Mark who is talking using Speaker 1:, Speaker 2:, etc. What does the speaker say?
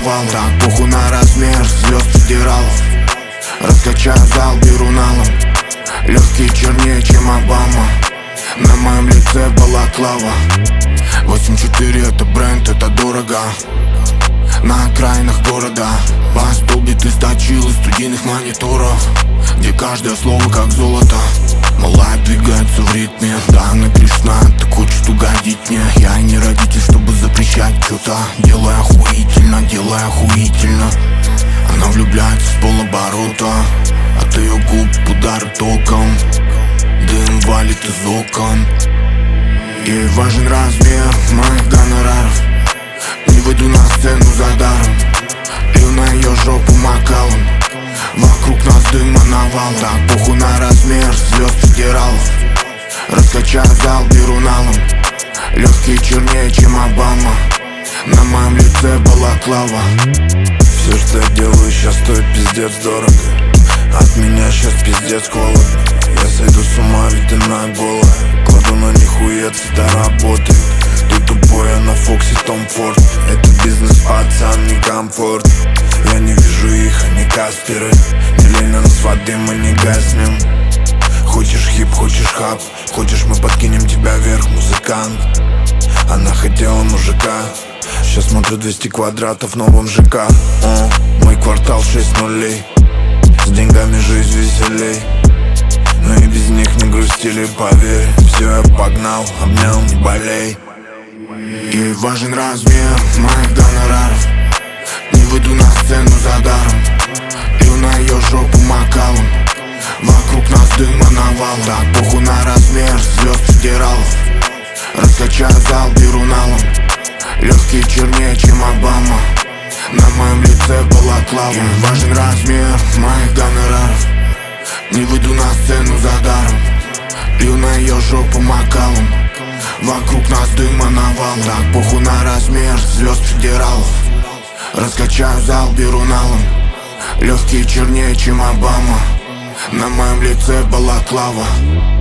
Speaker 1: навал. Так похуй на размер звезд федералов. Раскачаю зал, беру налом. Легкие чернее, чем Обама. На моем лице балаклава. 8-4 это бренд, это дорого. На окраинах города вас долбит из точил и студийных мониторов, где каждое слово как золото. Малая двигается в ритме, да она грешна, так хочет угодить мне. Я не родитель, чтобы запрещать что-то. Делай охуительно, делай охуительно. Она влюбляется с полоборота. От ее губ удар током. Дым валит из окон. Ей важен размер моих гонораров. Не выйду на сцену за даром. Лью на ее жопу макалом. Вокруг нас дыма навал. Так похуй на размер звезд федералов. Раскачаю зал, беру налом. Легкие чернее, чем Обама. На моем лице балаклава.
Speaker 2: Все, что я делаю, сейчас стоит пиздец дорого. От меня сейчас пиздец холодно. Я сойду с ума, ведь она голая. Кладу на них хуец, это работает. Ты тупой, а на Фоксе Том Форд. Это бизнес, пацан, не комфорт. Я не вижу их, они касперы. Не лень на нас воды, мы не гаснем. Хочешь хип, хочешь хап. Хочешь, мы подкинем тебя вверх, музыкант. Она хотела мужика. Сейчас смотрю 200 квадратов в новом ЖК. Мой квартал 6 нулей. С деньгами жизнь веселей. Но и без них не грустили, поверь. Все, я погнал, обнял, не болей.
Speaker 1: Ей важен размер моих гонораров. Не выйду на сцену за даром. Лью на ее жопу макалом. Вокруг нас дыма навал. Так похуй на размер звезд федералов. Раскачаю зал, беру налом. Легкие чернее, чем Обама. На моем лице балаклава. Ей важен размер моих гонораров. Не выйду на сцену за даром. Лью на ее жопу макалом. Вокруг нас дыма навал. Так похуй на размер звезд федералов. Раскачаю зал, беру налом. Легкие чернее, чем Обама. На моем лице балаклава.